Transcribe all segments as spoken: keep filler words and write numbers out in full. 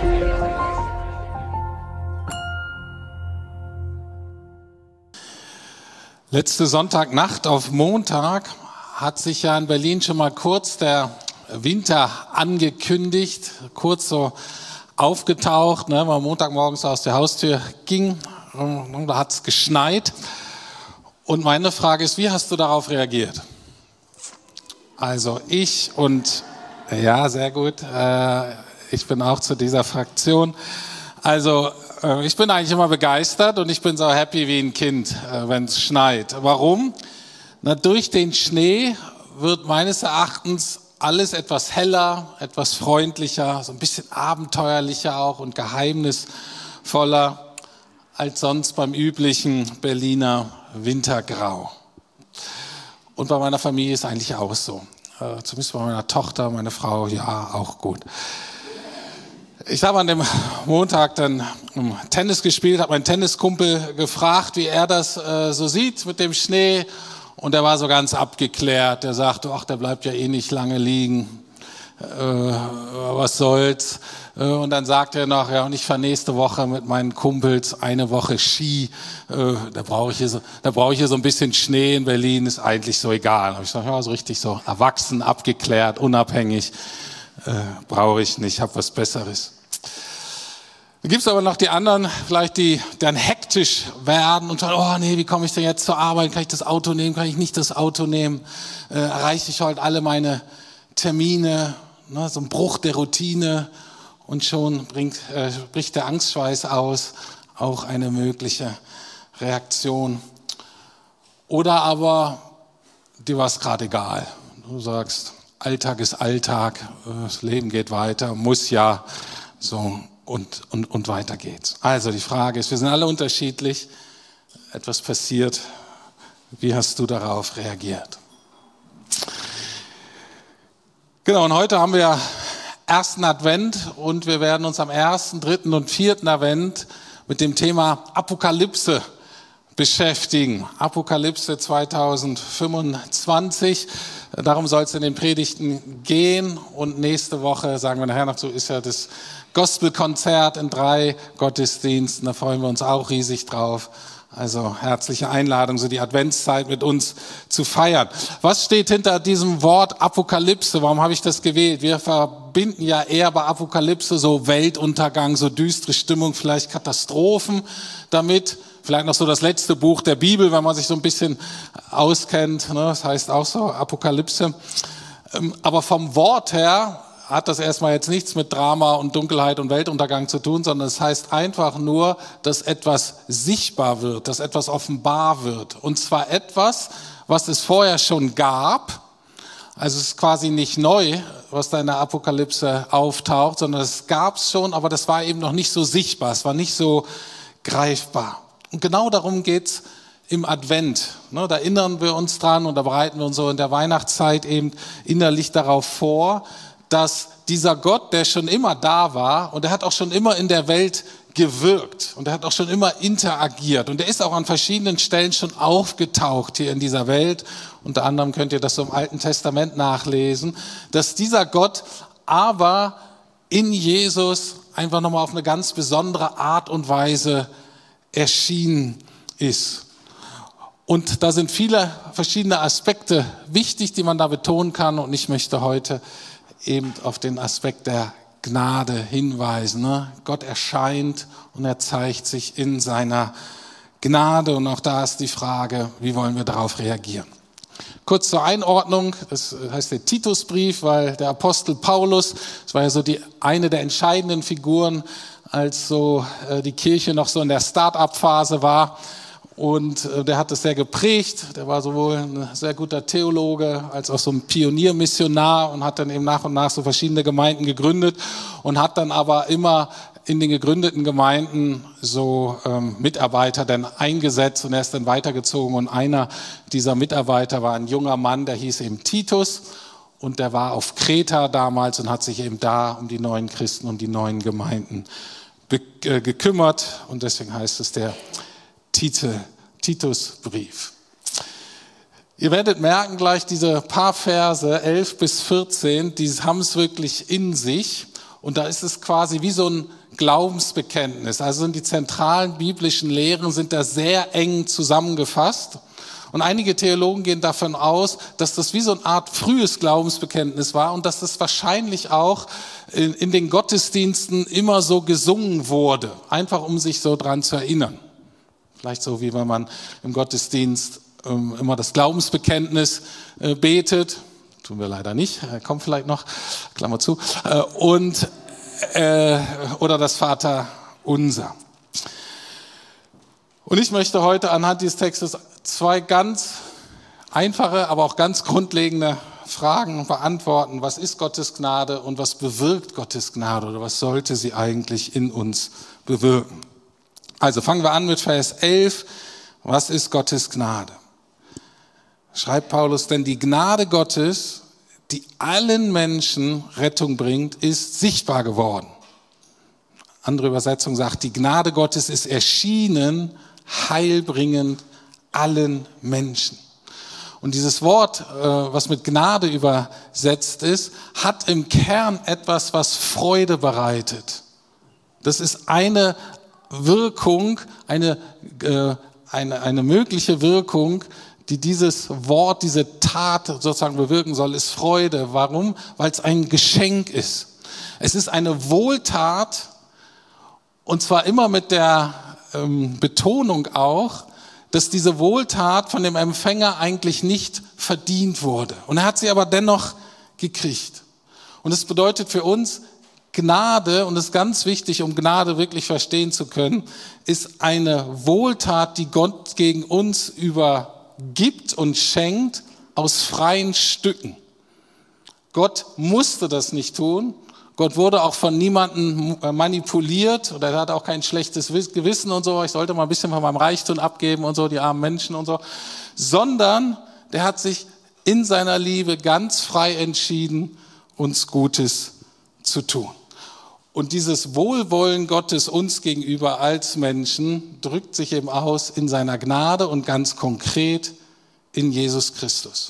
Letzte Sonntagnacht auf Montag hat sich ja in Berlin schon mal kurz der Winter angekündigt, kurz so aufgetaucht, ne, weil Montagmorgens aus der Haustür ging, und da hat es geschneit. Und meine Frage ist, wie hast du darauf reagiert? Also ich und, ja, sehr gut, äh, ich bin auch zu dieser Fraktion. Also äh, ich bin eigentlich immer begeistert und ich bin so happy wie ein Kind, äh, wenn es schneit. Warum? Na, durch den Schnee wird meines Erachtens alles etwas heller, etwas freundlicher, so ein bisschen abenteuerlicher auch und geheimnisvoller als sonst beim üblichen Berliner Wintergrau. Und bei meiner Familie ist eigentlich auch so. Äh, zumindest bei meiner Tochter, meine Frau, ja, auch gut. Ich habe an dem Montag dann Tennis gespielt, habe meinen Tenniskumpel gefragt, wie er das äh, so sieht mit dem Schnee. Und er war so ganz abgeklärt. Er sagte, ach, der bleibt ja eh nicht lange liegen. Äh, was soll's? Äh, und dann sagte er noch, ja, und ich fahre nächste Woche mit meinen Kumpels eine Woche Ski. Äh, da brauche ich hier so, da brauche ich hier so ein bisschen Schnee in Berlin, ist eigentlich so egal. Da habe ich gesagt, ja, so richtig so erwachsen, abgeklärt, unabhängig. Äh, brauche ich nicht, habe was Besseres. Dann gibt es aber noch die anderen, vielleicht die dann hektisch werden und sagen, oh nee, wie komme ich denn jetzt zur Arbeit? Kann ich das Auto nehmen? Kann ich nicht das Auto nehmen? Äh, erreiche ich heute alle meine Termine? Ne, so ein Bruch der Routine und schon bringt, äh, bricht der Angstschweiß aus, auch eine mögliche Reaktion. Oder aber dir war es gerade egal. Du sagst, Alltag ist Alltag, das Leben geht weiter, muss ja so. Und, und, und weiter geht's. Also die Frage ist, wir sind alle unterschiedlich. Etwas passiert. Wie hast du darauf reagiert? Genau, und heute haben wir ersten Advent und wir werden uns am ersten, dritten und vierten Advent mit dem Thema Apokalypse beschäftigen. Apokalypse zweitausendfünfundzwanzig. Darum soll es in den Predigten gehen. Und nächste Woche, sagen wir nachher noch so, ist ja das Gospelkonzert in drei Gottesdiensten. Da freuen wir uns auch riesig drauf. Also herzliche Einladung, so die Adventszeit mit uns zu feiern. Was steht hinter diesem Wort Apokalypse? Warum habe ich das gewählt? Wir verbinden ja eher bei Apokalypse so Weltuntergang, so düstere Stimmung, vielleicht Katastrophen damit. Vielleicht noch so das letzte Buch der Bibel, wenn man sich so ein bisschen auskennt. Ne? Das heißt auch so Apokalypse. Aber vom Wort her hat das erstmal jetzt nichts mit Drama und Dunkelheit und Weltuntergang zu tun, sondern es heißt einfach nur, dass etwas sichtbar wird, dass etwas offenbar wird. Und zwar etwas, was es vorher schon gab. Also es ist quasi nicht neu, was da in der Apokalypse auftaucht, sondern es gab es schon, aber das war eben noch nicht so sichtbar, es war nicht so greifbar. Und genau darum geht's im Advent. Da erinnern wir uns dran und da bereiten wir uns so in der Weihnachtszeit eben innerlich darauf vor, dass dieser Gott, der schon immer da war und der hat auch schon immer in der Welt gewirkt und der hat auch schon immer interagiert und der ist auch an verschiedenen Stellen schon aufgetaucht hier in dieser Welt. Unter anderem könnt ihr das so im Alten Testament nachlesen, dass dieser Gott aber in Jesus einfach nochmal auf eine ganz besondere Art und Weise erschienen ist. Und da sind viele verschiedene Aspekte wichtig, die man da betonen kann und ich möchte heute eben auf den Aspekt der Gnade hinweisen. Ne? Gott erscheint und er zeigt sich in seiner Gnade und auch da ist die Frage, wie wollen wir darauf reagieren? Kurz zur Einordnung, das heißt der Titusbrief, weil der Apostel Paulus, das war ja so die eine der entscheidenden Figuren, als so äh, die Kirche noch so in der Start-up-Phase war. Und äh, der hat es sehr geprägt, der war sowohl ein sehr guter Theologe als auch so ein Pioniermissionar und hat dann eben nach und nach so verschiedene Gemeinden gegründet und hat dann aber immer in den gegründeten Gemeinden so ähm, Mitarbeiter dann eingesetzt und er ist dann weitergezogen und einer dieser Mitarbeiter war ein junger Mann, der hieß eben Titus und der war auf Kreta damals und hat sich eben da um die neuen Christen und die neuen Gemeinden be- äh, gekümmert und deswegen heißt es der Titel, Titusbrief. Ihr werdet merken gleich, diese paar Verse, elf bis vierzehn, die haben es wirklich in sich. Und da ist es quasi wie so ein Glaubensbekenntnis. Also sind die zentralen biblischen Lehren sind da sehr eng zusammengefasst. Und einige Theologen gehen davon aus, dass das wie so eine Art frühes Glaubensbekenntnis war und dass das wahrscheinlich auch in, in den Gottesdiensten immer so gesungen wurde, einfach um sich so dran zu erinnern. Vielleicht so, wie wenn man im Gottesdienst ähm, immer das Glaubensbekenntnis äh, betet. Tun wir leider nicht, äh, kommt vielleicht noch, Klammer zu. Äh, und, äh, oder das Vaterunser. Und ich möchte heute anhand dieses Textes zwei ganz einfache, aber auch ganz grundlegende Fragen beantworten. Was ist Gottes Gnade und was bewirkt Gottes Gnade oder was sollte sie eigentlich in uns bewirken? Also fangen wir an mit Vers elf. Was ist Gottes Gnade? Schreibt Paulus, denn die Gnade Gottes, die allen Menschen Rettung bringt, ist sichtbar geworden. Andere Übersetzung sagt, die Gnade Gottes ist erschienen, heilbringend allen Menschen. Und dieses Wort, was mit Gnade übersetzt ist, hat im Kern etwas, was Freude bereitet. Das ist eine Wirkung, eine, eine, eine mögliche Wirkung, die dieses Wort, diese Tat sozusagen bewirken soll, ist Freude. Warum? Weil es ein Geschenk ist. Es ist eine Wohltat und zwar immer mit der ähm, Betonung auch, dass diese Wohltat von dem Empfänger eigentlich nicht verdient wurde. Und er hat sie aber dennoch gekriegt. Und das bedeutet für uns, Gnade, und das ist ganz wichtig, um Gnade wirklich verstehen zu können, ist eine Wohltat, die Gott gegen uns übergibt und schenkt aus freien Stücken. Gott musste das nicht tun. Gott wurde auch von niemandem manipuliert oder er hat auch kein schlechtes Gewissen und so. Ich sollte mal ein bisschen von meinem Reichtum abgeben und so, die armen Menschen und so. Sondern der hat sich in seiner Liebe ganz frei entschieden, uns Gutes zu tun. Und dieses Wohlwollen Gottes uns gegenüber als Menschen drückt sich eben aus in seiner Gnade und ganz konkret in Jesus Christus.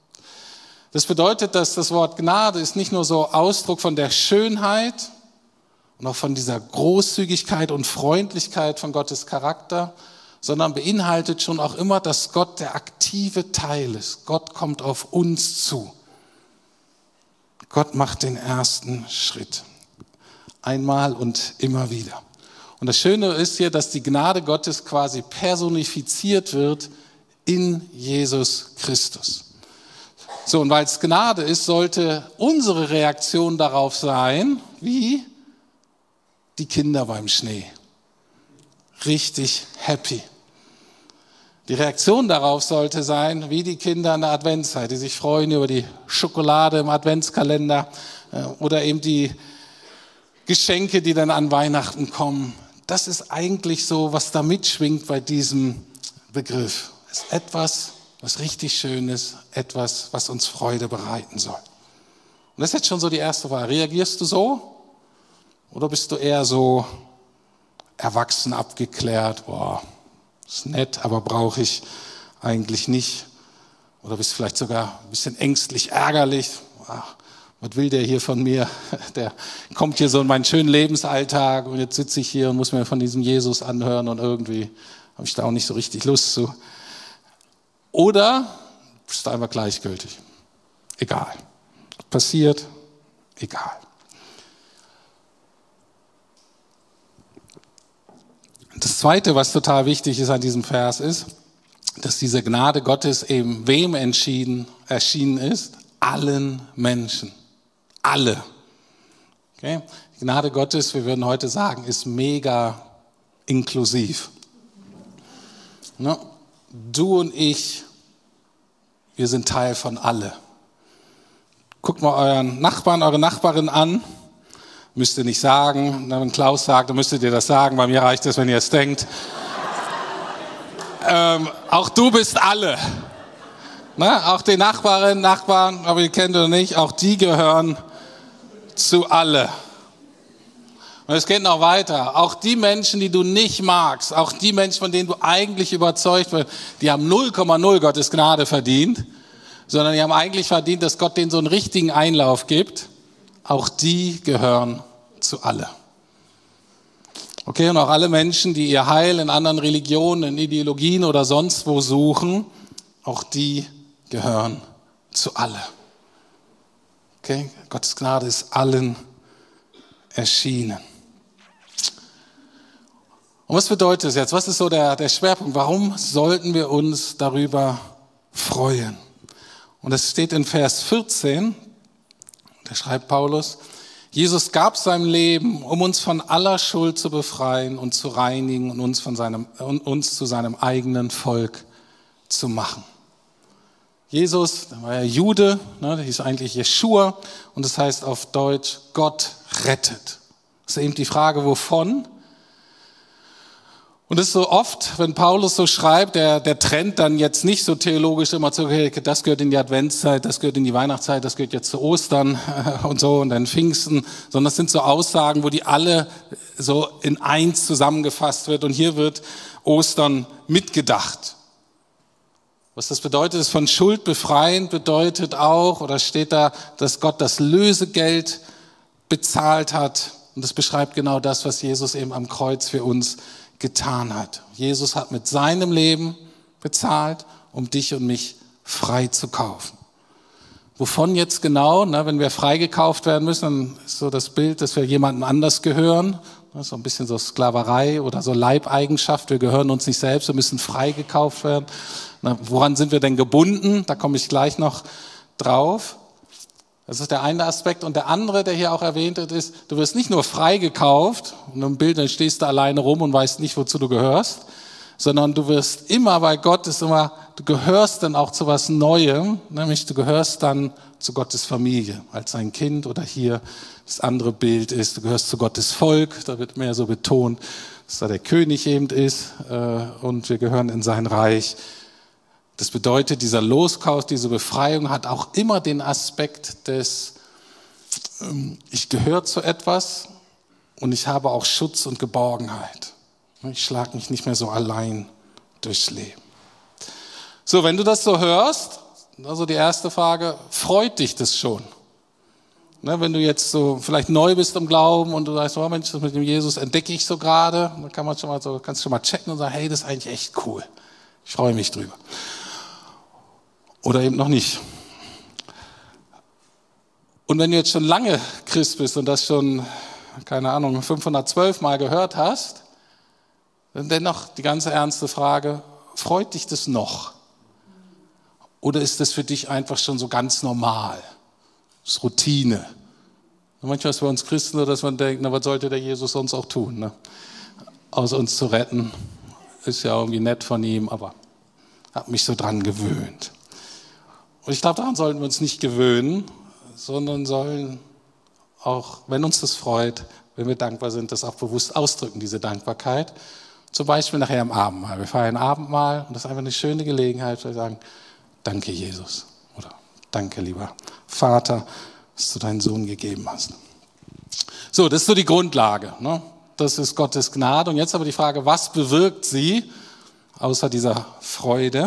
Das bedeutet, dass das Wort Gnade ist nicht nur so Ausdruck von der Schönheit und auch von dieser Großzügigkeit und Freundlichkeit von Gottes Charakter, sondern beinhaltet schon auch immer, dass Gott der aktive Teil ist. Gott kommt auf uns zu. Gott macht den ersten Schritt. Einmal und immer wieder. Und das Schöne ist hier, dass die Gnade Gottes quasi personifiziert wird in Jesus Christus. So, und weil es Gnade ist, sollte unsere Reaktion darauf sein, wie die Kinder beim Schnee. Richtig happy. Die Reaktion darauf sollte sein, wie die Kinder in der Adventszeit, die sich freuen über die Schokolade im Adventskalender oder eben die Geschenke, die dann an Weihnachten kommen. Das ist eigentlich so, was da mitschwingt bei diesem Begriff. Es ist etwas, was richtig schön ist, etwas, was uns Freude bereiten soll. Und das ist jetzt schon so die erste Frage. Reagierst du so? Oder bist du eher so erwachsen, abgeklärt? Boah, ist nett, aber brauche ich eigentlich nicht. Oder bist vielleicht sogar ein bisschen ängstlich, ärgerlich. Ach, was will der hier von mir? Der kommt hier so in meinen schönen Lebensalltag und jetzt sitze ich hier und muss mir von diesem Jesus anhören und irgendwie habe ich da auch nicht so richtig Lust zu. Oder bist du einfach gleichgültig? Egal. Passiert, egal. Das Zweite, was total wichtig ist an diesem Vers, ist, dass diese Gnade Gottes eben wem entschieden, erschienen ist? Allen Menschen. Alle. Okay? Die Gnade Gottes, wir würden heute sagen, ist mega inklusiv. Ne? Du und ich, wir sind Teil von alle. Guckt mal euren Nachbarn, eure Nachbarin an. Müsst ihr nicht sagen. Wenn Klaus sagt, dann müsstet ihr das sagen. Bei mir reicht es, wenn ihr es denkt. ähm, auch du bist alle. Ne? Auch die Nachbarinnen, Nachbarn, ob ihr kennt oder nicht, auch die gehören zu alle. Und es geht noch weiter. Auch die Menschen, die du nicht magst, auch die Menschen, von denen du eigentlich überzeugt bist, die haben null Komma null Gottes Gnade verdient, sondern die haben eigentlich verdient, dass Gott denen so einen richtigen Einlauf gibt. Auch die gehören zu alle. Okay, und auch alle Menschen, die ihr Heil in anderen Religionen, in Ideologien oder sonst wo suchen, auch die gehören zu alle. Okay, Gottes Gnade ist allen erschienen. Und was bedeutet das jetzt? Was ist so der, der Schwerpunkt? Warum sollten wir uns darüber freuen? Und es steht in Vers vierzehn, da schreibt Paulus, Jesus gab sein Leben, um uns von aller Schuld zu befreien und zu reinigen und uns, von seinem, und uns zu seinem eigenen Volk zu machen. Jesus, der war ja Jude, ne, der hieß eigentlich Jeschua und das heißt auf Deutsch, Gott rettet. Das ist eben die Frage, wovon? Und es ist so oft, wenn Paulus so schreibt, der, der trennt dann jetzt nicht so theologisch immer zu, okay, das gehört in die Adventszeit, das gehört in die Weihnachtszeit, das gehört jetzt zu Ostern und so und dann Pfingsten, sondern das sind so Aussagen, wo die alle so in eins zusammengefasst wird und hier wird Ostern mitgedacht. Was das bedeutet, ist von Schuld befreien, bedeutet auch, oder steht da, dass Gott das Lösegeld bezahlt hat und das beschreibt genau das, was Jesus eben am Kreuz für uns getan hat. Jesus hat mit seinem Leben bezahlt, um dich und mich frei zu kaufen. Wovon jetzt genau? Na, wenn wir freigekauft werden müssen, dann ist so das Bild, dass wir jemandem anders gehören. Das ist so ein bisschen so Sklaverei oder so Leibeigenschaft. Wir gehören uns nicht selbst, wir müssen freigekauft werden. Na, woran sind wir denn gebunden? Da komme ich gleich noch drauf. Das ist der eine Aspekt. Und der andere, der hier auch erwähnt wird, ist, du wirst nicht nur freigekauft und im Bild, dann stehst du alleine rum und weißt nicht, wozu du gehörst, sondern du wirst immer, weil Gott ist immer, du gehörst dann auch zu was Neuem, nämlich du gehörst dann zu Gottes Familie, als sein Kind oder hier das andere Bild ist, du gehörst zu Gottes Volk, da wird mehr so betont, dass da der König eben ist und wir gehören in sein Reich. Das bedeutet, dieser Loskauf, diese Befreiung hat auch immer den Aspekt des, ähm, ich gehöre zu etwas und ich habe auch Schutz und Geborgenheit. Ich schlage mich nicht mehr so allein durchs Leben. So, wenn du das so hörst, also die erste Frage, freut dich das schon? Ne, wenn du jetzt so vielleicht neu bist im Glauben und du sagst, oh Mensch, das mit dem Jesus entdecke ich so gerade, dann kann man schon mal so, kannst du schon mal checken und sagen, hey, das ist eigentlich echt cool. Ich freue mich drüber. Oder eben noch nicht. Und wenn du jetzt schon lange Christ bist und das schon, keine Ahnung, fünfhundertzwölf Mal gehört hast, dann dennoch die ganze ernste Frage, freut dich das noch? Oder ist das für dich einfach schon so ganz normal? Das ist Routine. Und manchmal ist bei uns Christen so, dass man denkt, na, was sollte der Jesus sonst auch tun? Ne? Außer uns zu retten. Ist ja irgendwie nett von ihm, aber hat mich so dran gewöhnt. Und ich glaube, daran sollten wir uns nicht gewöhnen, sondern sollen auch, wenn uns das freut, wenn wir dankbar sind, das auch bewusst ausdrücken, diese Dankbarkeit. Zum Beispiel nachher am Abendmahl. Wir feiern Abendmahl und das ist einfach eine schöne Gelegenheit, zu sagen, danke Jesus oder danke lieber Vater, dass du deinen Sohn gegeben hast. So, das ist so die Grundlage. Ne? Das ist Gottes Gnade. Und jetzt aber die Frage, was bewirkt sie, außer dieser Freude?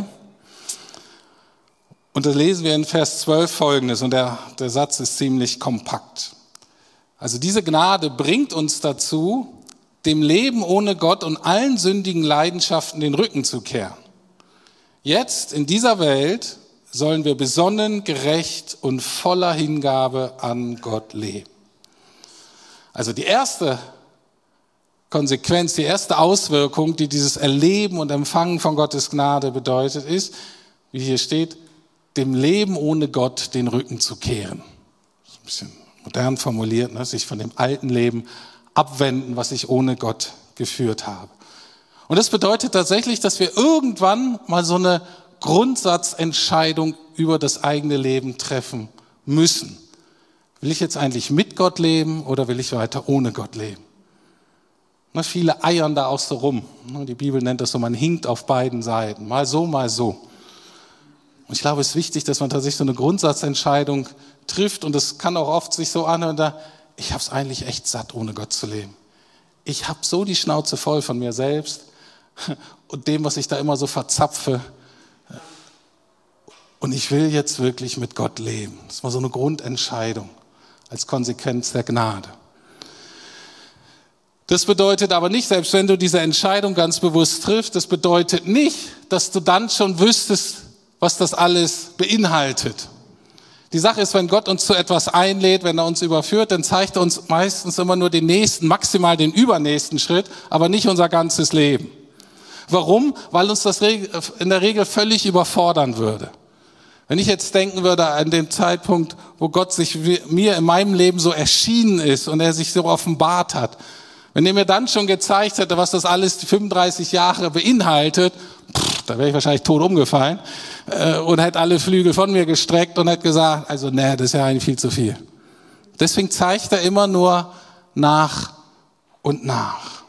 Und da lesen wir in Vers zwölf Folgendes, und der, der Satz ist ziemlich kompakt. Also diese Gnade bringt uns dazu, dem Leben ohne Gott und allen sündigen Leidenschaften den Rücken zu kehren. Jetzt, in dieser Welt, sollen wir besonnen, gerecht und voller Hingabe an Gott leben. Also die erste Konsequenz, die erste Auswirkung, die dieses Erleben und Empfangen von Gottes Gnade bedeutet, ist, wie hier steht, dem Leben ohne Gott den Rücken zu kehren. Das ist ein bisschen modern formuliert, ne? Sich von dem alten Leben abwenden, was ich ohne Gott geführt habe. Und das bedeutet tatsächlich, dass wir irgendwann mal so eine Grundsatzentscheidung über das eigene Leben treffen müssen. Will ich jetzt eigentlich mit Gott leben oder will ich weiter ohne Gott leben? Na, viele eiern da auch so rum. Die Bibel nennt das so, man hinkt auf beiden Seiten. Mal so, mal so. Und ich glaube, es ist wichtig, dass man tatsächlich so eine Grundsatzentscheidung trifft. Und es kann auch oft sich so anhören, da, ich habe es eigentlich echt satt, ohne Gott zu leben. Ich habe so die Schnauze voll von mir selbst und dem, was ich da immer so verzapfe. Und ich will jetzt wirklich mit Gott leben. Das war so eine Grundentscheidung als Konsequenz der Gnade. Das bedeutet aber nicht, selbst wenn du diese Entscheidung ganz bewusst triffst, das bedeutet nicht, dass du dann schon wüsstest, was das alles beinhaltet. Die Sache ist, wenn Gott uns zu etwas einlädt, wenn er uns überführt, dann zeigt er uns meistens immer nur den nächsten, maximal den übernächsten Schritt, aber nicht unser ganzes Leben. Warum? Weil uns das in der Regel völlig überfordern würde. Wenn ich jetzt denken würde an den Zeitpunkt, wo Gott sich mir in meinem Leben so erschienen ist und er sich so offenbart hat, wenn er mir dann schon gezeigt hätte, was das alles die fünfunddreißig Jahre beinhaltet, pff, da wäre ich wahrscheinlich tot umgefallen äh, und hätte alle Flügel von mir gestreckt und hätte gesagt, also nee, das ist ja eigentlich viel zu viel. Deswegen zeigt er immer nur nach und nach.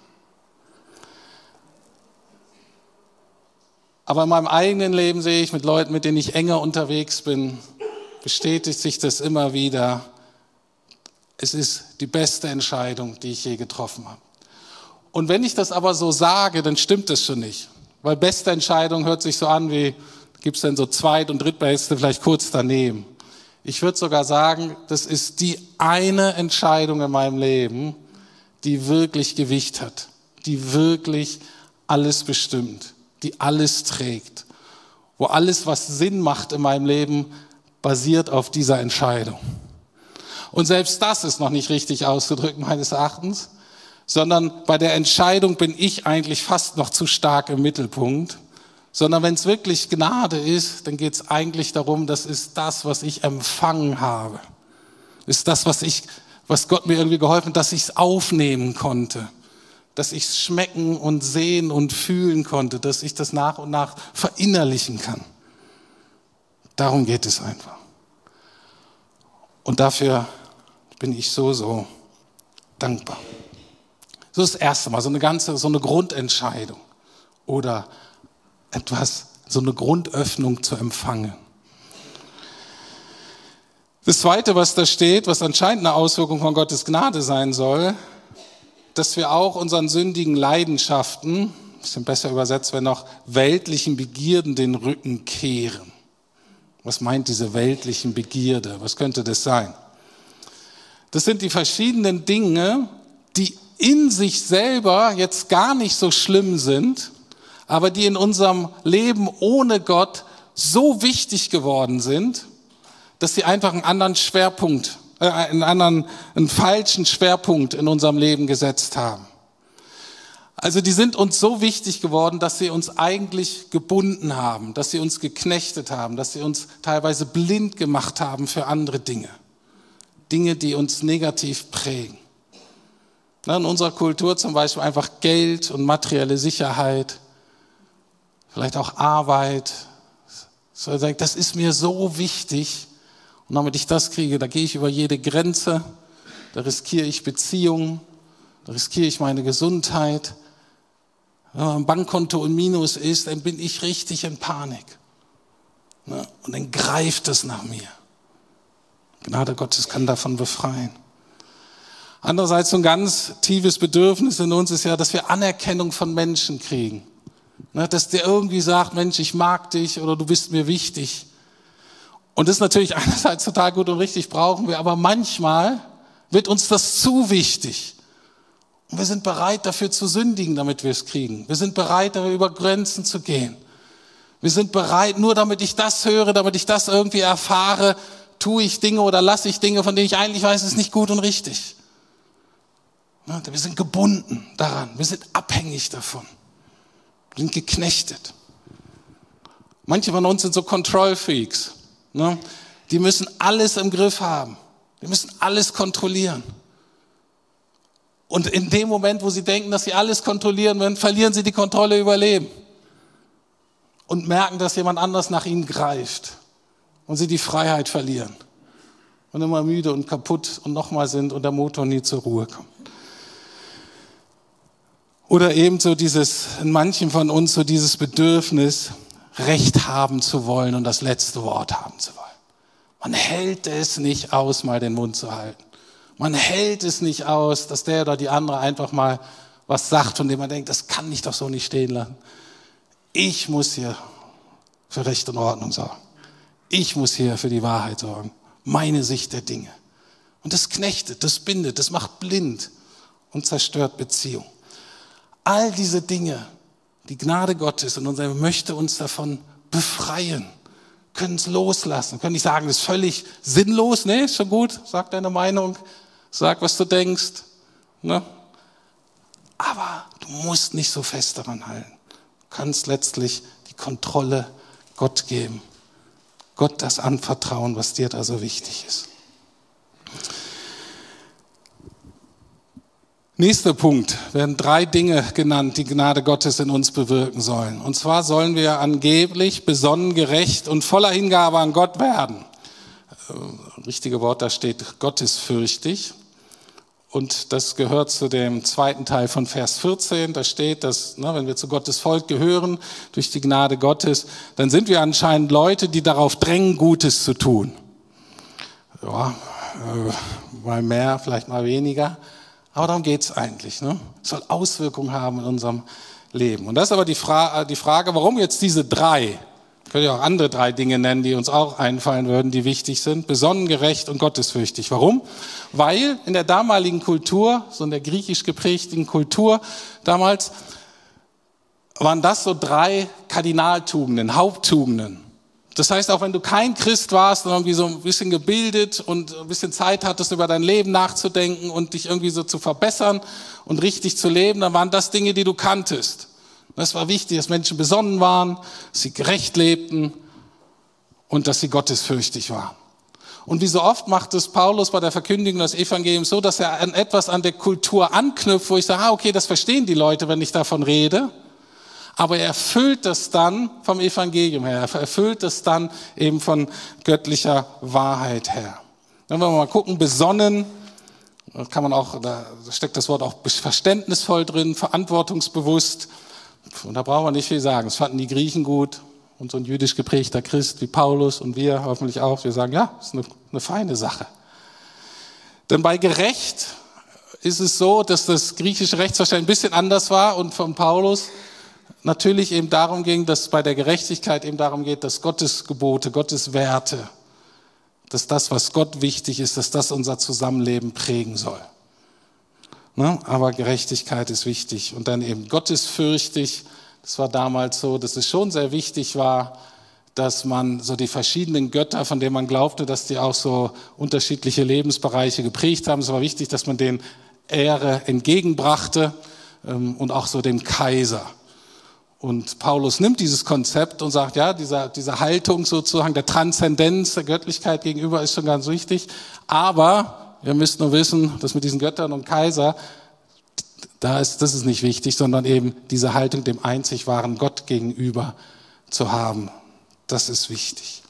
Aber in meinem eigenen Leben sehe ich mit Leuten, mit denen ich enger unterwegs bin, bestätigt sich das immer wieder. Es ist die beste Entscheidung, die ich je getroffen habe. Und wenn ich das aber so sage, dann stimmt das schon nicht. Weil beste Entscheidung hört sich so an wie, gibt es denn so zweit- und drittbeste vielleicht kurz daneben. Ich würde sogar sagen, das ist die eine Entscheidung in meinem Leben, die wirklich Gewicht hat, die wirklich alles bestimmt, die alles trägt, wo alles, was Sinn macht in meinem Leben, basiert auf dieser Entscheidung. Und selbst das ist noch nicht richtig auszudrücken, meines Erachtens, sondern bei der Entscheidung bin ich eigentlich fast noch zu stark im Mittelpunkt, sondern wenn es wirklich Gnade ist, dann geht es eigentlich darum, das ist das, was ich empfangen habe. Ist das, was ich, was Gott mir irgendwie geholfen hat, dass ich es aufnehmen konnte, dass ich es schmecken und sehen und fühlen konnte, dass ich das nach und nach verinnerlichen kann. Darum geht es einfach. Und dafür bin ich so, so dankbar. So das erste Mal, so eine ganze, so eine Grundentscheidung oder etwas, so eine Grundöffnung zu empfangen. Das zweite, was da steht, was anscheinend eine Auswirkung von Gottes Gnade sein soll, dass wir auch unseren sündigen Leidenschaften, ein bisschen besser übersetzt, wenn noch weltlichen Begierden den Rücken kehren. Was meint diese weltlichen Begierde? Was könnte das sein? Das sind die verschiedenen Dinge, die in sich selber jetzt gar nicht so schlimm sind, aber die in unserem Leben ohne Gott so wichtig geworden sind, dass sie einfach einen anderen Schwerpunkt, äh, einen anderen, einen falschen Schwerpunkt in unserem Leben gesetzt haben. Also die sind uns so wichtig geworden, dass sie uns eigentlich gebunden haben, dass sie uns geknechtet haben, dass sie uns teilweise blind gemacht haben für andere Dinge. Dinge, die uns negativ prägen. In unserer Kultur zum Beispiel einfach Geld und materielle Sicherheit, vielleicht auch Arbeit. Das ist mir so wichtig. Und damit ich das kriege, da gehe ich über jede Grenze, da riskiere ich Beziehungen, da riskiere ich meine Gesundheit. Wenn mein Bankkonto im Minus ist, dann bin ich richtig in Panik. Und dann greift es nach mir. Gnade Gottes kann davon befreien. Andererseits so ein ganz tiefes Bedürfnis in uns ist ja, dass wir Anerkennung von Menschen kriegen. Dass der irgendwie sagt, Mensch, ich mag dich oder du bist mir wichtig. Und das ist natürlich einerseits total gut und richtig, brauchen wir, aber manchmal wird uns das zu wichtig. Und wir sind bereit dafür zu sündigen, damit wir es kriegen. Wir sind bereit, über Grenzen zu gehen. Wir sind bereit, nur damit ich das höre, damit ich das irgendwie erfahre, tue ich Dinge oder lasse ich Dinge, von denen ich eigentlich weiß, es ist nicht gut und richtig. Wir sind gebunden daran, wir sind abhängig davon, wir sind geknechtet. Manche von uns sind so Control-Freaks, ne? Die müssen alles im Griff haben, die müssen alles kontrollieren. Und in dem Moment, wo sie denken, dass sie alles kontrollieren werden, verlieren sie die Kontrolle über Leben und merken, dass jemand anders nach ihnen greift und sie die Freiheit verlieren und immer müde und kaputt und nochmal sind und der Motor nie zur Ruhe kommt. Oder eben so dieses, in manchen von uns so dieses Bedürfnis, Recht haben zu wollen und das letzte Wort haben zu wollen. Man hält es nicht aus, mal den Mund zu halten. Man hält es nicht aus, dass der oder die andere einfach mal was sagt, von dem man denkt, das kann ich doch so nicht stehen lassen. Ich muss hier für Recht und Ordnung sorgen. Ich muss hier für die Wahrheit sorgen. Meine Sicht der Dinge. Und das knechtet, das bindet, das macht blind. und zerstört Beziehung. All diese Dinge, die Gnade Gottes in unserem Leben möchte uns davon befreien, können es loslassen, können nicht sagen, das ist völlig sinnlos, nee, ist schon gut, sag deine Meinung, sag, was du denkst, ne? Aber du musst nicht so fest daran halten. Du kannst letztlich die Kontrolle Gott geben, Gott das anvertrauen, was dir da so wichtig ist. Nächster Punkt, werden drei Dinge genannt, die Gnade Gottes in uns bewirken sollen. Und zwar sollen wir angeblich besonnen, gerecht und voller Hingabe an Gott werden. Äh, richtige Wort, da steht gottesfürchtig. Und das gehört zu dem zweiten Teil von Vers vierzehn. Da steht, dass, ne, wenn wir zu Gottes Volk gehören, durch die Gnade Gottes, dann sind wir anscheinend Leute, die darauf drängen, Gutes zu tun. Ja, äh, mal mehr, vielleicht mal weniger. Aber darum geht es eigentlich. Ne? Es soll Auswirkungen haben in unserem Leben. Und das ist aber die, Fra- die Frage, warum jetzt diese drei? Ich könnte ja auch andere drei Dinge nennen, die uns auch einfallen würden, die wichtig sind. Besonnen, gerecht und gottesfürchtig. Warum? Weil in der damaligen Kultur, so in der griechisch geprägten Kultur damals, waren das so drei Kardinaltugenden, Haupttugenden. Das heißt, auch wenn du kein Christ warst und irgendwie so ein bisschen gebildet und ein bisschen Zeit hattest, über dein Leben nachzudenken und dich irgendwie so zu verbessern und richtig zu leben, dann waren das Dinge, die du kanntest. Das war wichtig, dass Menschen besonnen waren, dass sie gerecht lebten und dass sie gottesfürchtig waren. Und wie so oft macht es Paulus bei der Verkündigung des Evangeliums so, dass er an etwas an der Kultur anknüpft, wo ich sage, ah, okay, das verstehen die Leute, wenn ich davon rede. Aber er erfüllt das dann vom Evangelium her. Er erfüllt das dann eben von göttlicher Wahrheit her. Wenn wir mal gucken, besonnen, da kann man auch, da steckt das Wort auch verständnisvoll drin, verantwortungsbewusst. Und da brauchen wir nicht viel sagen. Das fanden die Griechen gut. Und so ein jüdisch geprägter Christ wie Paulus und wir hoffentlich auch. Wir sagen, ja, das ist eine, eine feine Sache. Denn bei gerecht ist es so, dass das griechische Rechtsverständnis ein bisschen anders war und von Paulus natürlich eben darum ging, dass bei der Gerechtigkeit eben darum geht, dass Gottes Gebote, Gottes Werte, dass das, was Gott wichtig ist, dass das unser Zusammenleben prägen soll. Ne? Aber Gerechtigkeit ist wichtig. Und dann eben gottesfürchtig, das war damals so, dass es schon sehr wichtig war, dass man so die verschiedenen Götter, von denen man glaubte, dass die auch so unterschiedliche Lebensbereiche geprägt haben, es war wichtig, dass man denen Ehre entgegenbrachte ähm, und auch so dem Kaiser. Und Paulus nimmt dieses Konzept und sagt, ja, diese, diese Haltung sozusagen der Transzendenz, der Göttlichkeit gegenüber ist schon ganz wichtig. Aber ihr müsst nur wissen, dass mit diesen Göttern und Kaiser, da ist, das ist nicht wichtig, sondern eben diese Haltung dem einzig wahren Gott gegenüber zu haben. Das ist wichtig.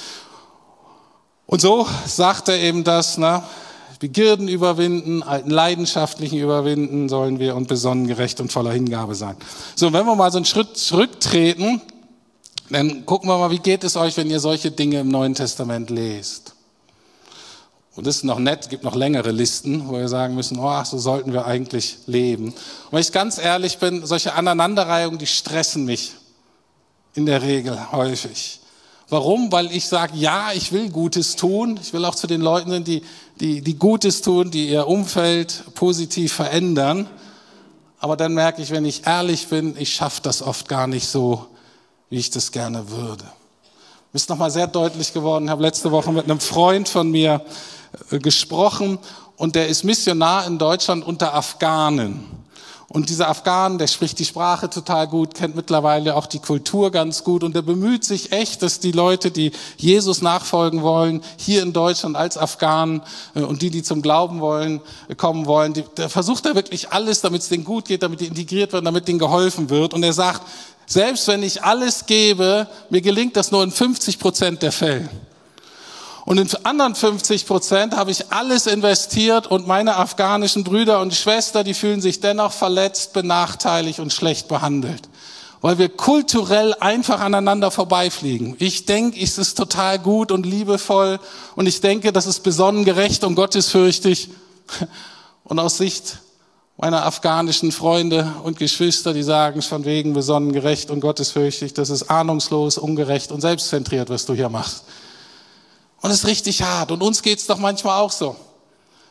Und so sagt er eben das, ne? Begierden überwinden, alten Leidenschaftlichen überwinden sollen wir und besonnen, gerecht und voller Hingabe sein. So, wenn wir mal so einen Schritt zurücktreten, dann gucken wir mal, wie geht es euch, wenn ihr solche Dinge im Neuen Testament lest. Und das ist noch nett, es gibt noch längere Listen, wo wir sagen müssen, oh, so sollten wir eigentlich leben. Und wenn ich ganz ehrlich bin, solche Aneinanderreihungen, die stressen mich in der Regel häufig. Warum? Weil ich sage, ja, ich will Gutes tun. Ich will auch zu den Leuten sein, die, die, die Gutes tun, die ihr Umfeld positiv verändern. Aber dann merke ich, wenn ich ehrlich bin, ich schaffe das oft gar nicht so, wie ich das gerne würde. Mir ist nochmal sehr deutlich geworden, ich habe letzte Woche mit einem Freund von mir äh, gesprochen und der ist Missionar in Deutschland unter Afghanen. Und dieser Afghan, der spricht die Sprache total gut, kennt mittlerweile auch die Kultur ganz gut und der bemüht sich echt, dass die Leute, die Jesus nachfolgen wollen, hier in Deutschland als Afghanen und die, die zum Glauben wollen, kommen wollen, die, der versucht da wirklich alles, damit es denen gut geht, damit die integriert werden, damit denen geholfen wird. Und er sagt, selbst wenn ich alles gebe, mir gelingt das nur in fünfzig Prozent der Fälle. Und in anderen fünfzig Prozent habe ich alles investiert und meine afghanischen Brüder und Schwestern, die fühlen sich dennoch verletzt, benachteiligt und schlecht behandelt. Weil wir kulturell einfach aneinander vorbeifliegen. Ich denke, es ist total gut und liebevoll und ich denke, das ist besonnen, gerecht und gottesfürchtig. Und aus Sicht meiner afghanischen Freunde und Geschwister, die sagen von wegen besonnen, gerecht und gottesfürchtig, das ist ahnungslos, ungerecht und selbstzentriert, was du hier machst. Und es ist richtig hart. Und uns geht's doch manchmal auch so.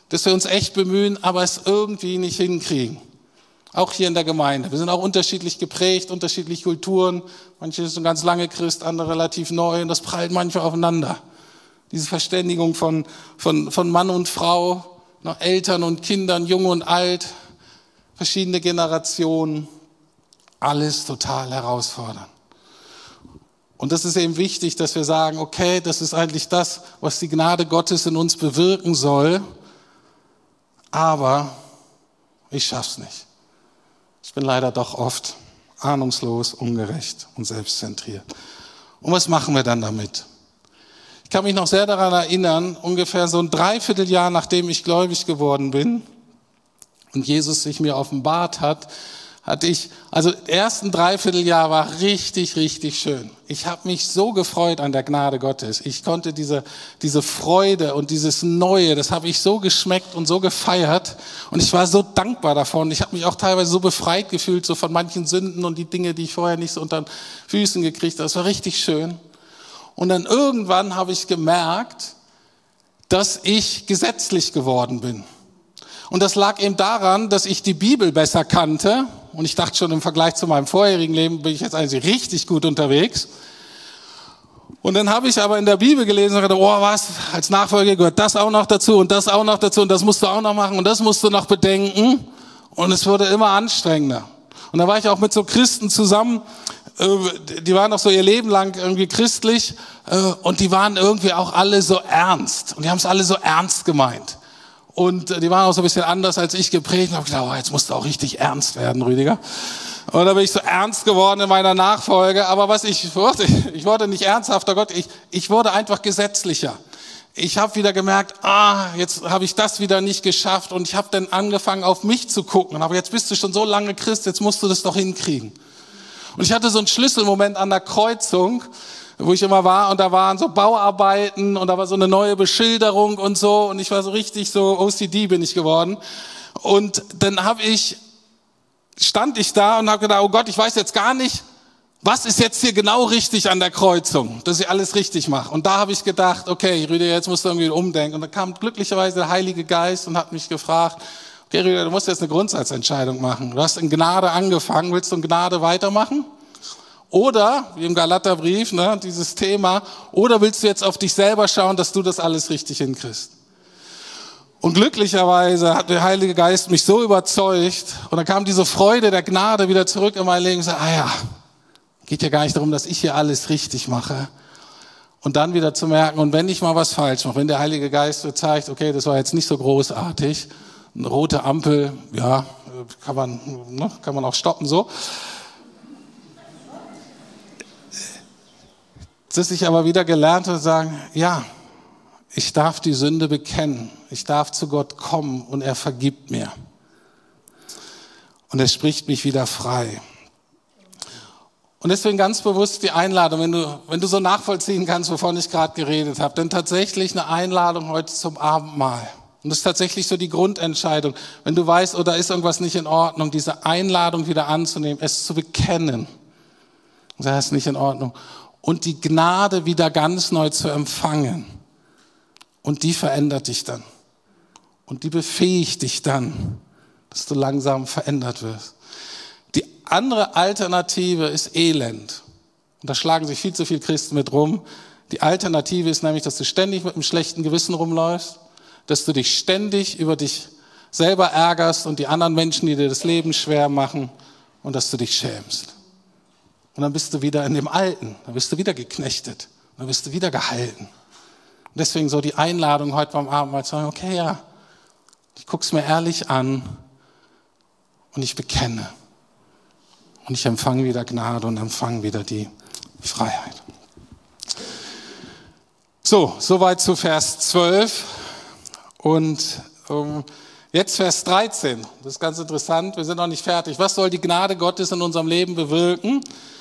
dass wir uns echt bemühen, aber es irgendwie nicht hinkriegen. Auch hier in der Gemeinde. Wir sind auch unterschiedlich geprägt, unterschiedliche Kulturen. Manche sind ganz lange Christ, andere relativ neu und das prallt manchmal aufeinander. Diese Verständigung von, von, von Mann und Frau, noch Eltern und Kindern, jung und alt, verschiedene Generationen, alles total herausfordernd. Und das ist eben wichtig, dass wir sagen, okay, das ist eigentlich das, was die Gnade Gottes in uns bewirken soll, aber ich schaff's nicht. Ich bin leider doch oft ahnungslos, ungerecht und selbstzentriert. Und was machen wir dann damit? Ich kann mich noch sehr daran erinnern, ungefähr so ein Dreivierteljahr, nachdem ich gläubig geworden bin und Jesus sich mir offenbart hat, hatte ich, also ersten Dreivierteljahr war richtig, richtig schön. Ich habe mich so gefreut an der Gnade Gottes. Ich konnte diese, diese Freude und dieses Neue, das habe ich so geschmeckt und so gefeiert. Und ich war so dankbar davon. Ich habe mich auch teilweise so befreit gefühlt, so von manchen Sünden und die Dinge, die ich vorher nicht so unter den Füßen gekriegt habe. Das war richtig schön. Und dann irgendwann habe ich gemerkt, dass ich gesetzlich geworden bin. Und das lag eben daran, dass ich die Bibel besser kannte. Und ich dachte schon, im Vergleich zu meinem vorherigen Leben bin ich jetzt eigentlich richtig gut unterwegs. Und dann habe ich aber in der Bibel gelesen und gedacht, oh was, als Nachfolger gehört das auch noch dazu und das auch noch dazu und das musst du auch noch machen und das musst du noch bedenken. Und es wurde immer anstrengender. Und da war ich auch mit so Christen zusammen, die waren auch so ihr Leben lang irgendwie christlich und die waren irgendwie auch alle so ernst. Und die haben es alle so ernst gemeint. Und die waren auch so ein bisschen anders als ich geprägt. Und habe gedacht, oh, jetzt musst du auch richtig ernst werden, Rüdiger. Und da bin ich so ernst geworden in meiner Nachfolge. Aber was ich wurde, ich wurde nicht ernsthafter Gott, ich, ich wurde einfach gesetzlicher. Ich habe wieder gemerkt, ah, jetzt habe ich das wieder nicht geschafft. Und ich habe dann angefangen, auf mich zu gucken. Aber jetzt bist du schon so lange Christ, jetzt musst du das doch hinkriegen. Und ich hatte so einen Schlüsselmoment an der Kreuzung, wo ich immer war, und da waren so Bauarbeiten und da war so eine neue Beschilderung und so, und ich war so richtig so O C D bin ich geworden. Und dann habe ich, stand ich da und habe gedacht, oh Gott, ich weiß jetzt gar nicht, was ist jetzt hier genau richtig an der Kreuzung, dass ich alles richtig mache. Und da habe ich gedacht, okay, Rüdiger, jetzt musst du irgendwie umdenken. Und dann kam glücklicherweise der Heilige Geist und hat mich gefragt, okay, Rüdiger, du musst jetzt eine Grundsatzentscheidung machen. Du hast in Gnade angefangen, willst du in Gnade weitermachen? Oder, wie im Galaterbrief, ne, dieses Thema, oder willst du jetzt auf dich selber schauen, dass du das alles richtig hinkriegst? Und glücklicherweise hat der Heilige Geist mich so überzeugt, und dann kam diese Freude der Gnade wieder zurück in mein Leben und sagte, ah ja, geht ja gar nicht darum, dass ich hier alles richtig mache. Und dann wieder zu merken, und wenn ich mal was falsch mache, wenn der Heilige Geist mir zeigt, okay, das war jetzt nicht so großartig, eine rote Ampel, ja, kann man, ne, kann man auch stoppen so. Dass ich aber wieder gelernt habe, zu sagen, ja, ich darf die Sünde bekennen. Ich darf zu Gott kommen und er vergibt mir. Und er spricht mich wieder frei. Und deswegen ganz bewusst die Einladung, wenn du, wenn du so nachvollziehen kannst, wovon ich gerade geredet habe, denn tatsächlich eine Einladung heute zum Abendmahl. Und das ist tatsächlich so die Grundentscheidung. Wenn du weißt, oder ist irgendwas nicht in Ordnung, diese Einladung wieder anzunehmen, es zu bekennen. Das ist nicht in Ordnung. Und die Gnade wieder ganz neu zu empfangen. Und die verändert dich dann. Und die befähigt dich dann, dass du langsam verändert wirst. Die andere Alternative ist Elend. Und da schlagen sich viel zu viele Christen mit rum. Die Alternative ist nämlich, dass du ständig mit einem schlechten Gewissen rumläufst, dass du dich ständig über dich selber ärgerst und die anderen Menschen, die dir das Leben schwer machen, und dass du dich schämst. Und dann bist du wieder in dem Alten, dann bist du wieder geknechtet, dann bist du wieder gehalten. Und deswegen so die Einladung heute beim Abendmahl zu sagen, okay, ja, ich gucke es mir ehrlich an und ich bekenne. Und ich empfange wieder Gnade und empfange wieder die Freiheit. So, soweit zu Vers zwölf. Und ähm, jetzt Vers dreizehn. Das ist ganz interessant, wir sind noch nicht fertig. Was soll die Gnade Gottes in unserem Leben bewirken?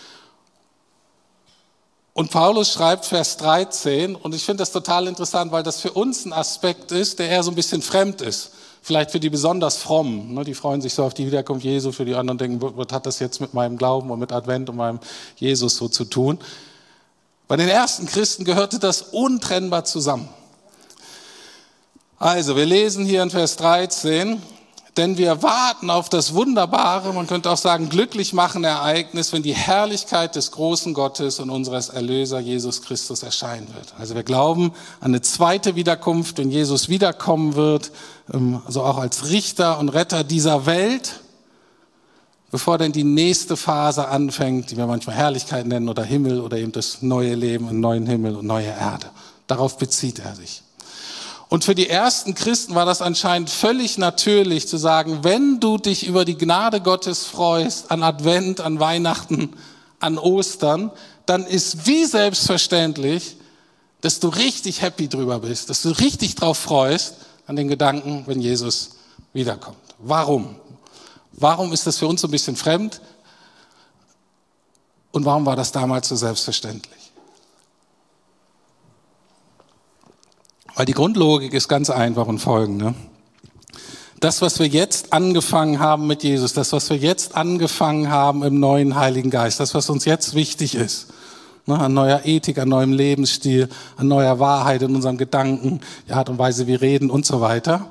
Und Paulus schreibt Vers dreizehn, und ich finde das total interessant, weil das für uns ein Aspekt ist, der eher so ein bisschen fremd ist. Vielleicht für die besonders Frommen, die freuen sich so auf die Wiederkunft Jesu, für die anderen denken, was hat das jetzt mit meinem Glauben und mit Advent und meinem Jesus so zu tun? Bei den ersten Christen gehörte das untrennbar zusammen. Also, wir lesen hier in Vers dreizehn, denn wir warten auf das wunderbare, man könnte auch sagen, glücklich machende Ereignis, wenn die Herrlichkeit des großen Gottes und unseres Erlöser Jesus Christus erscheinen wird. Also wir glauben an eine zweite Wiederkunft, wenn Jesus wiederkommen wird, also auch als Richter und Retter dieser Welt, bevor denn die nächste Phase anfängt, die wir manchmal Herrlichkeit nennen oder Himmel oder eben das neue Leben, einen neuen Himmel und neue Erde. Darauf bezieht er sich. Und für die ersten Christen war das anscheinend völlig natürlich zu sagen, wenn du dich über die Gnade Gottes freust, an Advent, an Weihnachten, an Ostern, dann ist wie selbstverständlich, dass du richtig happy drüber bist, dass du richtig drauf freust an den Gedanken, wenn Jesus wiederkommt. Warum? Warum ist das für uns so ein bisschen fremd? Und warum war das damals so selbstverständlich? Weil die Grundlogik ist ganz einfach und folgende. Das, was wir jetzt angefangen haben mit Jesus, das, was wir jetzt angefangen haben im neuen Heiligen Geist, das, was uns jetzt wichtig ist, ne, an neuer Ethik, an neuem Lebensstil, an neuer Wahrheit in unserem Gedanken, die Art und Weise, wie wir reden und so weiter.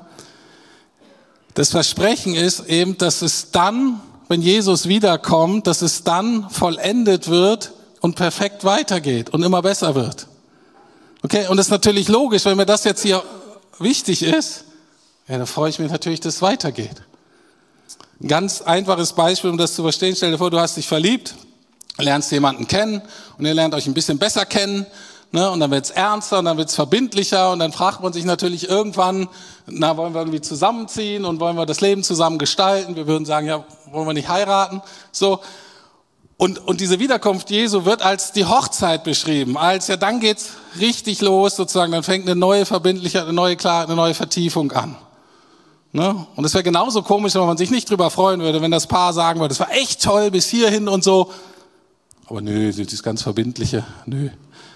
Das Versprechen ist eben, dass es dann, wenn Jesus wiederkommt, dass es dann vollendet wird und perfekt weitergeht und immer besser wird. Okay, und das ist natürlich logisch, wenn mir das jetzt hier wichtig ist, ja, dann freue ich mich natürlich, dass es weitergeht. Ein ganz einfaches Beispiel, um das zu verstehen, stell dir vor, du hast dich verliebt, lernst jemanden kennen und ihr lernt euch ein bisschen besser kennen, ne, und dann wird's ernster und dann wird's verbindlicher und dann fragt man sich natürlich irgendwann, na, wollen wir irgendwie zusammenziehen und wollen wir das Leben zusammen gestalten? Wir würden sagen, ja, wollen wir nicht heiraten? So. Und, und diese Wiederkunft Jesu wird als die Hochzeit beschrieben, als ja, dann geht's richtig los sozusagen, dann fängt eine neue Verbindlichkeit, eine neue Klarheit, eine neue Vertiefung an. Ne? Und es wäre genauso komisch, wenn man sich nicht drüber freuen würde, wenn das Paar sagen würde, das war echt toll bis hierhin und so. Aber nö, das ganz Verbindliche, nö.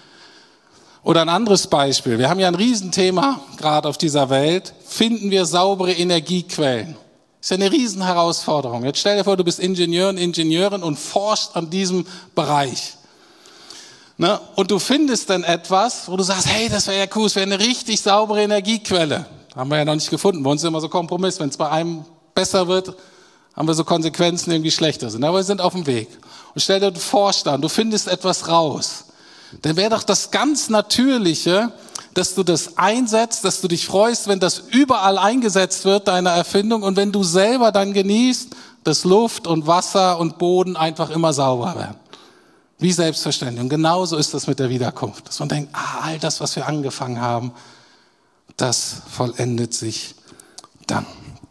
Oder ein anderes Beispiel, wir haben ja ein Riesenthema gerade auf dieser Welt, finden wir saubere Energiequellen. Das ist ja eine Riesenherausforderung. Jetzt stell dir vor, du bist Ingenieur und Ingenieurin und forschst an diesem Bereich. Ne? Und du findest dann etwas, wo du sagst, hey, das wäre ja cool, das wäre eine richtig saubere Energiequelle. Haben wir ja noch nicht gefunden. Bei uns ist immer so Kompromiss. Wenn es bei einem besser wird, haben wir so Konsequenzen, die irgendwie schlechter sind. Aber wir sind auf dem Weg. Und stell dir, du forschst an, du findest etwas raus. Dann wäre doch das ganz Natürliche, dass du das einsetzt, dass du dich freust, wenn das überall eingesetzt wird, deine Erfindung, und wenn du selber dann genießt, dass Luft und Wasser und Boden einfach immer sauber werden. Wie selbstverständlich. Und genauso ist das mit der Wiederkunft. Dass man denkt, ah, all das, was wir angefangen haben, das vollendet sich dann.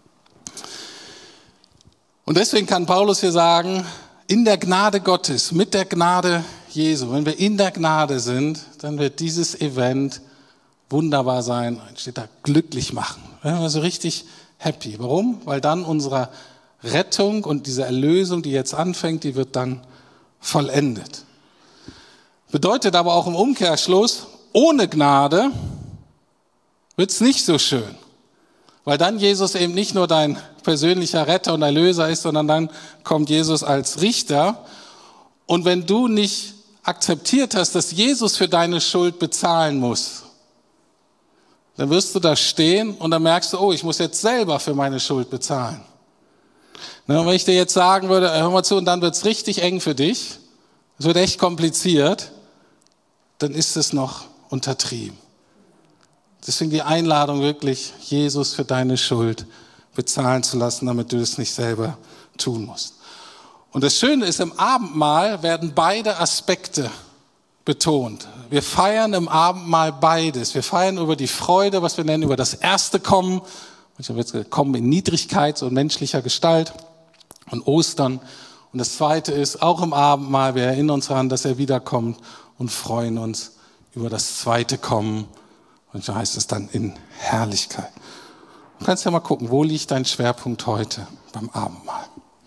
Und deswegen kann Paulus hier sagen, in der Gnade Gottes, mit der Gnade Jesu, wenn wir in der Gnade sind, dann wird dieses Event wunderbar sein, steht da, glücklich machen. Wir sind also richtig happy. Warum? Weil dann unsere Rettung und diese Erlösung, die jetzt anfängt, die wird dann vollendet. Bedeutet aber auch im Umkehrschluss, ohne Gnade wird's nicht so schön. Weil dann Jesus eben nicht nur dein persönlicher Retter und Erlöser ist, sondern dann kommt Jesus als Richter. Und wenn du nicht akzeptiert hast, dass Jesus für deine Schuld bezahlen muss, dann wirst du da stehen und dann merkst du, oh, ich muss jetzt selber für meine Schuld bezahlen. Und wenn ich dir jetzt sagen würde, hör mal zu, und dann wird's richtig eng für dich, es wird echt kompliziert, dann ist es noch untertrieben. Deswegen die Einladung wirklich, Jesus für deine Schuld bezahlen zu lassen, damit du es nicht selber tun musst. Und das Schöne ist, im Abendmahl werden beide Aspekte betont. Wir feiern im Abendmahl beides. Wir feiern über die Freude, was wir nennen, über das erste Kommen. Ich habe jetzt gesagt, Kommen in Niedrigkeit, so in menschlicher Gestalt, und Ostern. Und das Zweite ist, auch im Abendmahl, wir erinnern uns daran, dass er wiederkommt und freuen uns über das zweite Kommen. Und so heißt es dann in Herrlichkeit. Du kannst ja mal gucken, wo liegt dein Schwerpunkt heute beim Abendmahl?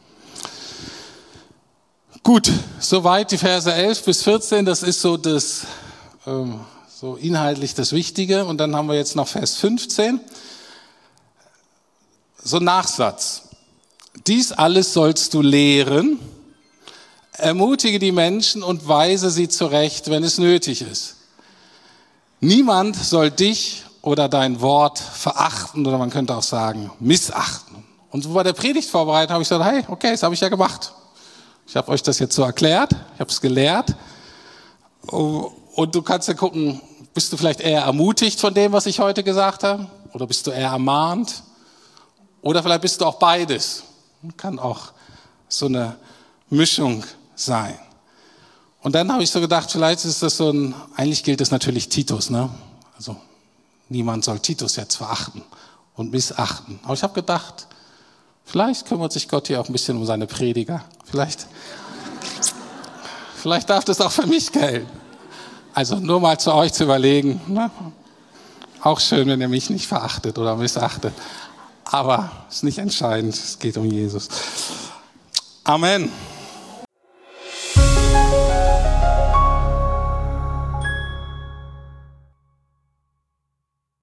Gut, soweit die Verse elf bis vierzehn, das ist so das, ähm, so inhaltlich das Wichtige. Und dann haben wir jetzt noch Vers fünfzehn. So ein Nachsatz. Dies alles sollst du lehren, ermutige die Menschen und weise sie zurecht, wenn es nötig ist. Niemand soll dich oder dein Wort verachten oder man könnte auch sagen missachten. Und so bei der Predigtvorbereitung habe ich gesagt, hey, okay, das habe ich ja gemacht. Ich habe euch das jetzt so erklärt, ich habe es gelehrt. Und du kannst ja gucken, bist du vielleicht eher ermutigt von dem, was ich heute gesagt habe? Oder bist du eher ermahnt? Oder vielleicht bist du auch beides. Kann auch so eine Mischung sein. Und dann habe ich so gedacht, vielleicht ist das so ein, eigentlich gilt das natürlich Titus, ne? Also niemand soll Titus jetzt verachten und missachten. Aber ich habe gedacht, vielleicht kümmert sich Gott hier auch ein bisschen um seine Prediger. Vielleicht, vielleicht darf das auch für mich gelten. Also nur mal zu euch zu überlegen. Ne? Auch schön, wenn ihr mich nicht verachtet oder missachtet. Aber es ist nicht entscheidend, es geht um Jesus. Amen.